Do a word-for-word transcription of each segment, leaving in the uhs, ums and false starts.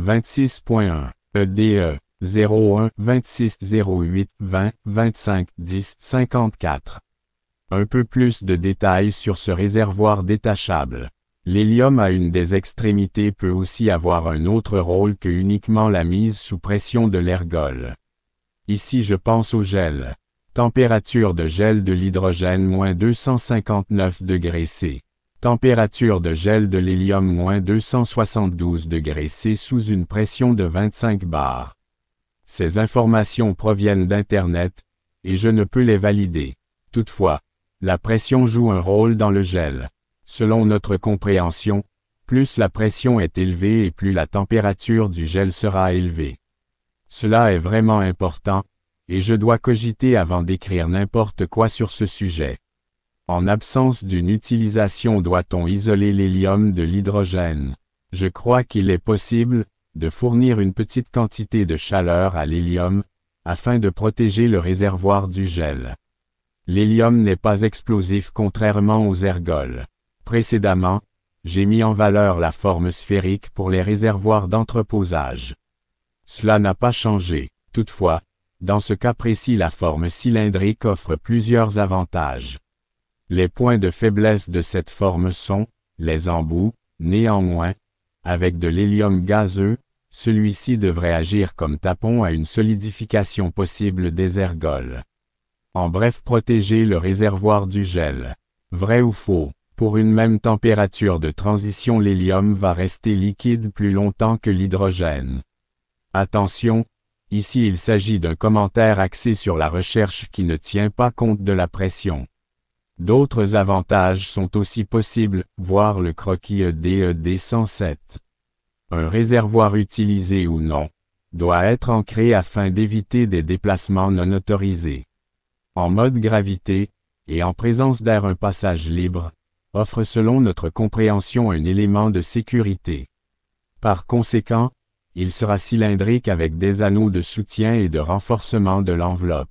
vingt-six point un, E D E, zéro un, vingt-six, zéro huit, vingt, vingt-cinq, dix, cinquante-quatre. Un peu plus de détails sur ce réservoir détachable. L'hélium à une des extrémités peut aussi avoir un autre rôle que uniquement la mise sous pression de l'ergol. Ici je pense au gel. Température de gel de l'hydrogène moins deux cent cinquante-neuf degrés C. Température de gel de l'hélium moins deux cent soixante-douze degrés C sous une pression de vingt-cinq bars. Ces informations proviennent d'Internet, et je ne peux les valider. Toutefois, la pression joue un rôle dans le gel. Selon notre compréhension, plus la pression est élevée et plus la température du gel sera élevée. Cela est vraiment important, et je dois cogiter avant d'écrire n'importe quoi sur ce sujet. En absence d'une utilisation, doit-on isoler l'hélium de l'hydrogène? Je crois qu'il est possible de fournir une petite quantité de chaleur à l'hélium, afin de protéger le réservoir du gel. L'hélium n'est pas explosif contrairement aux ergols. Précédemment, j'ai mis en valeur la forme sphérique pour les réservoirs d'entreposage. Cela n'a pas changé. Toutefois, dans ce cas précis, la forme cylindrique offre plusieurs avantages. Les points de faiblesse de cette forme sont les embouts. Néanmoins, avec de l'hélium gazeux, celui-ci devrait agir comme tapon à une solidification possible des ergols. En bref, protéger le réservoir du gel. Vrai ou faux? Pour une même température de transition, l'hélium va rester liquide plus longtemps que l'hydrogène. Attention, ici il s'agit d'un commentaire axé sur la recherche qui ne tient pas compte de la pression. D'autres avantages sont aussi possibles, voir le croquis E D E D cent sept. Un réservoir utilisé ou non, doit être ancré afin d'éviter des déplacements non autorisés. En mode gravité, et en présence d'air, un passage libre offre selon notre compréhension un élément de sécurité. Par conséquent, il sera cylindrique avec des anneaux de soutien et de renforcement de l'enveloppe.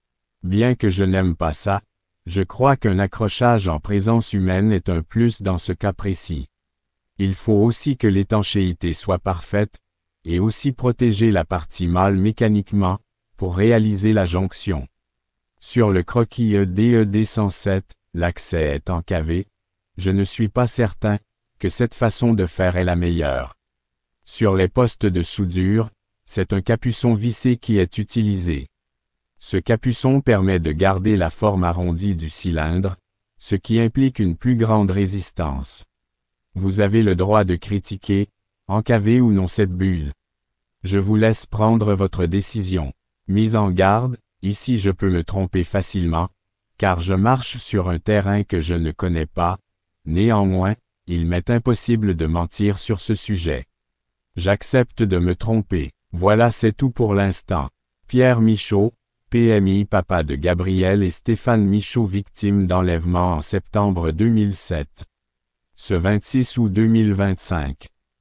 Bien que je n'aime pas ça, je crois qu'un accrochage en présence humaine est un plus dans ce cas précis. Il faut aussi que l'étanchéité soit parfaite, et aussi protéger la partie mâle mécaniquement, pour réaliser la jonction. Sur le croquis E D E D cent sept, l'accès est encavé. Je ne suis pas certain que cette façon de faire est la meilleure. Sur les postes de soudure, c'est un capuçon vissé qui est utilisé. Ce capuçon permet de garder la forme arrondie du cylindre, ce qui implique une plus grande résistance. Vous avez le droit de critiquer, encaver ou non cette bulle. Je vous laisse prendre votre décision. Mise en garde, ici je peux me tromper facilement, car je marche sur un terrain que je ne connais pas. Néanmoins, il m'est impossible de mentir sur ce sujet. J'accepte de me tromper. Voilà, c'est tout pour l'instant. Pierre Michaud, P M I, papa de Gabriel et Stéphane Michaud, victime d'enlèvement en septembre deux mille sept. Ce vingt-six août deux mille vingt-cinq.